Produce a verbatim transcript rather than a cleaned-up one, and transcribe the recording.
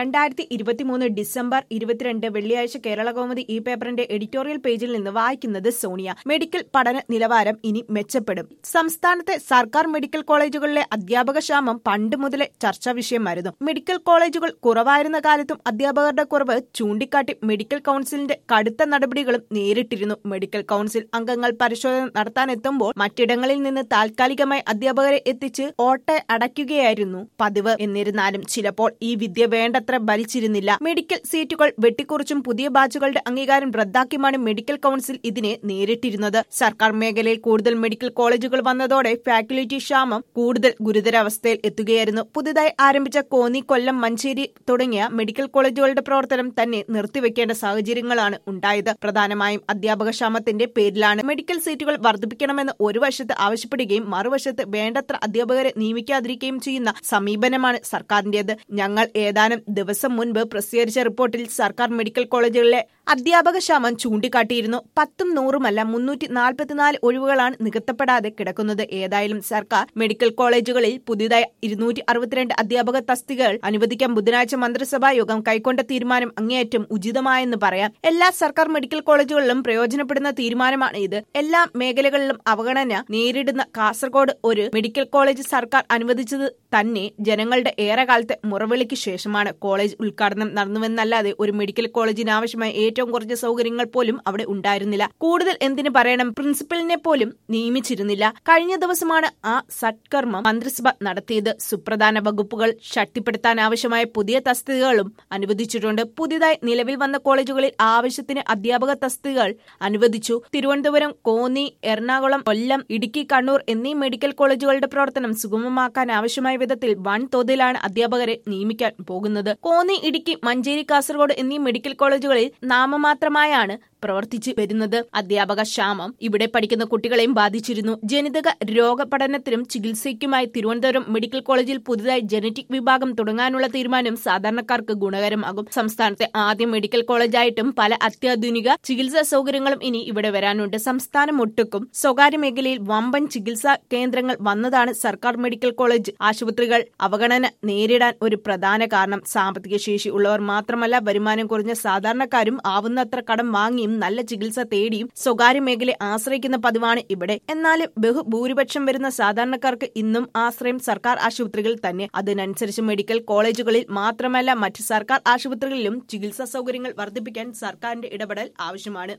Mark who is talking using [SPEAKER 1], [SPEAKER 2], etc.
[SPEAKER 1] രണ്ടായിരത്തി ഇരുപത്തിമൂന്ന് ഡിസംബർ ഇരുപത്തിരണ്ട് വെള്ളിയാഴ്ച കേരള കൗമുദി ഈ പേപ്പറിന്റെ എഡിറ്റോറിയൽ പേജിൽ നിന്ന് വായിക്കുന്നത് സോണിയ. മെഡിക്കൽ പഠന നിലവാരം ഇനി മെച്ചപ്പെടും. സംസ്ഥാനത്തെ സർക്കാർ മെഡിക്കൽ കോളേജുകളിലെ അധ്യാപക ക്ഷാമം പണ്ട് മുതലേ ചർച്ചാ വിഷയമായിരുന്നു. മെഡിക്കൽ കോളേജുകൾ കുറവായിരുന്ന കാലത്തും അധ്യാപകരുടെ കുറവ് ചൂണ്ടിക്കാട്ടി മെഡിക്കൽ കൌൺസിലിന്റെ കടുത്ത നടപടികളും നേരിട്ടിരുന്നു. മെഡിക്കൽ കൌൺസിൽ അംഗങ്ങൾ പരിശോധന നടത്താനെത്തുമ്പോൾ മറ്റിടങ്ങളിൽ നിന്ന് താൽക്കാലികമായി അധ്യാപകരെ എത്തിച്ച് ഓട്ട അടയ്ക്കുകയായിരുന്നു പതിവ്. എന്നിരുന്നാലും ചിലപ്പോൾ ഈ വിദ്യ വേണ്ടത്ര ഭരിച്ചിരുന്നില്ല. മെഡിക്കൽ സീറ്റുകൾ വെട്ടിക്കുറിച്ചും പുതിയ ബാച്ചുകളുടെ അംഗീകാരം റദ്ദാക്കിയുമാണ് മെഡിക്കൽ കൌൺസിൽ ഇതിനെ നേരിട്ടിരുന്നത്. സർക്കാർ മേഖലയിൽ കൂടുതൽ മെഡിക്കൽ കോളേജുകൾ വന്നതോടെ ഫാക്കൽറ്റി ക്ഷാമം കൂടുതൽ ഗുരുതരാവസ്ഥയിൽ എത്തുകയായിരുന്നു. പുതുതായി ആരംഭിച്ച കോന്നി, കൊല്ലം, മഞ്ചേരി തുടങ്ങിയ മെഡിക്കൽ കോളേജുകളുടെ പ്രവർത്തനം തന്നെ നിർത്തിവെക്കേണ്ട സാഹചര്യങ്ങളാണ് ഉണ്ടായത്. പ്രധാനമായും അധ്യാപക ക്ഷാമത്തിന്റെ പേരിലാണ്. മെഡിക്കൽ സീറ്റുകൾ വർദ്ധിപ്പിക്കണമെന്ന് ഒരു വശത്ത് ആവശ്യപ്പെടുകയും മറുവശത്ത് വേണ്ടത്ര അധ്യാപകരെ നിയമിക്കാതിരിക്കുകയും ചെയ്യുന്ന സമീപനമാണ് സർക്കാരിന്റേത്. ഞങ്ങൾ ഏതാനും ദിവസം മുൻപ് പ്രസിദ്ധീകരിച്ച റിപ്പോർട്ടിൽ സർക്കാർ മെഡിക്കൽ കോളേജുകളിലെ അധ്യാപക ക്ഷാമം ചൂണ്ടിക്കാട്ടിയിരുന്നു. പത്തും നൂറുമല്ല മുന്നൂറ്റി നാൽപ്പത്തിനാല് ഒഴിവുകളാണ് നികത്തപ്പെടാതെ കിടക്കുന്നത്. ഏതായാലും സർക്കാർ മെഡിക്കൽ കോളേജുകളിൽ പുതിയതായി ഇരുന്നൂറ്റി അറുപത്തിരണ്ട് അധ്യാപക തസ്തികകൾ അനുവദിക്കാൻ ബുധനാഴ്ച മന്ത്രിസഭാ യോഗം കൈക്കൊണ്ട തീരുമാനം അങ്ങേയറ്റം ഉചിതമായെന്ന് പറയാം. എല്ലാ സർക്കാർ മെഡിക്കൽ കോളേജുകളിലും പ്രയോജനപ്പെടുന്ന തീരുമാനമാണ് ഇത്. എല്ലാ മേഖലകളിലും അവഗണന നേരിടുന്ന കാസർഗോഡ് ഒരു മെഡിക്കൽ കോളേജ് സർക്കാർ അനുവദിച്ചത് തന്നെ ജനങ്ങളുടെ ഏറെക്കാലത്തെ മുറവിളിക്ക് ശേഷമാണ്. കോളേജ് ഉദ്ഘാടനം നടന്നുവെന്നല്ലാതെ ഒരു മെഡിക്കൽ കോളേജിന് ആവശ്യമായ ഏറ്റവും കുറഞ്ഞ സൗകര്യങ്ങൾ പോലും അവിടെ ഉണ്ടായിരുന്നില്ല. കൂടുതൽ എന്തിനു പറയണം, പ്രിൻസിപ്പലിനെ പോലും നിയമിച്ചിരുന്നില്ല. കഴിഞ്ഞ ദിവസമാണ് ആ സത്കർമ്മം മന്ത്രിസഭ നടത്തിയത്. സുപ്രധാന വകുപ്പുകൾ ശക്തിപ്പെടുത്താൻ ആവശ്യമായ പുതിയ തസ്തികകളും അനുവദിച്ചിട്ടുണ്ട്. പുതിയതായി നിലവിൽ വന്ന കോളേജുകളിൽ ആവശ്യത്തിന് അധ്യാപക തസ്തികകൾ അനുവദിച്ചു. തിരുവനന്തപുരം, കോന്നി, എറണാകുളം, കൊല്ലം, ഇടുക്കി, കണ്ണൂർ എന്നീ മെഡിക്കൽ കോളേജുകളുടെ പ്രവർത്തനം സുഗമമാക്കാൻ ആവശ്യമായ വിധത്തിൽ വൻതോതിലാണ് അധ്യാപകരെ നിയമിക്കാൻ പോകുന്നത്. കോന്നി, ഇടുക്കി, മഞ്ചേരി, കാസർഗോഡ് എന്നീ മെഡിക്കൽ കോളേജുകളിൽ നാമമാത്രമായാണ് പ്രവർത്തിച്ചു വരുന്നത്. അധ്യാപക ക്ഷാമം ഇവിടെ പഠിക്കുന്ന കുട്ടികളെയും ബാധിച്ചിരുന്നു. ജനിതക രോഗ പഠനത്തിനും ചികിത്സയ്ക്കുമായി തിരുവനന്തപുരം മെഡിക്കൽ കോളേജിൽ പുതുതായി ജനറ്റിക് വിഭാഗം തുടങ്ങാനുള്ള തീരുമാനം സാധാരണക്കാർക്ക് ഗുണകരമാകും. സംസ്ഥാനത്തെ ആദ്യ മെഡിക്കൽ കോളേജായിട്ടും പല അത്യാധുനിക ചികിത്സാ സൗകര്യങ്ങളും ഇനി ഇവിടെ വരാനുണ്ട്. സംസ്ഥാനം ഒട്ടുക്കും സ്വകാര്യ മേഖലയിൽ വമ്പൻ ചികിത്സാ കേന്ദ്രങ്ങൾ വന്നതാണ് സർക്കാർ മെഡിക്കൽ കോളേജ് ആശുപത്രികൾ അവഗണന നേരിടാൻ ഒരു പ്രധാന കാരണം. സാമ്പത്തിക ശേഷി ഉള്ളവർ മാത്രമല്ല, വരുമാനം കുറഞ്ഞ സാധാരണക്കാരും ആവുന്നത്ര കടം വാങ്ങിയും നല്ല ചികിത്സ തേടിയും സ്വകാര്യ മേഖലയെ ആശ്രയിക്കുന്ന പതിവാണ് ഇവിടെ. എന്നാലും ബഹുഭൂരിപക്ഷം വരുന്ന സാധാരണക്കാർക്ക് ഇന്നും ആശ്രയം സർക്കാർ ആശുപത്രികൾ തന്നെ. അതിനനുസരിച്ച് മെഡിക്കൽ കോളേജുകളിൽ മാത്രമല്ല മറ്റ് സർക്കാർ ആശുപത്രികളിലും ചികിത്സാ സൗകര്യങ്ങൾ വർദ്ധിപ്പിക്കാൻ സർക്കാരിന്റെ ഇടപെടൽ ആവശ്യമാണ്.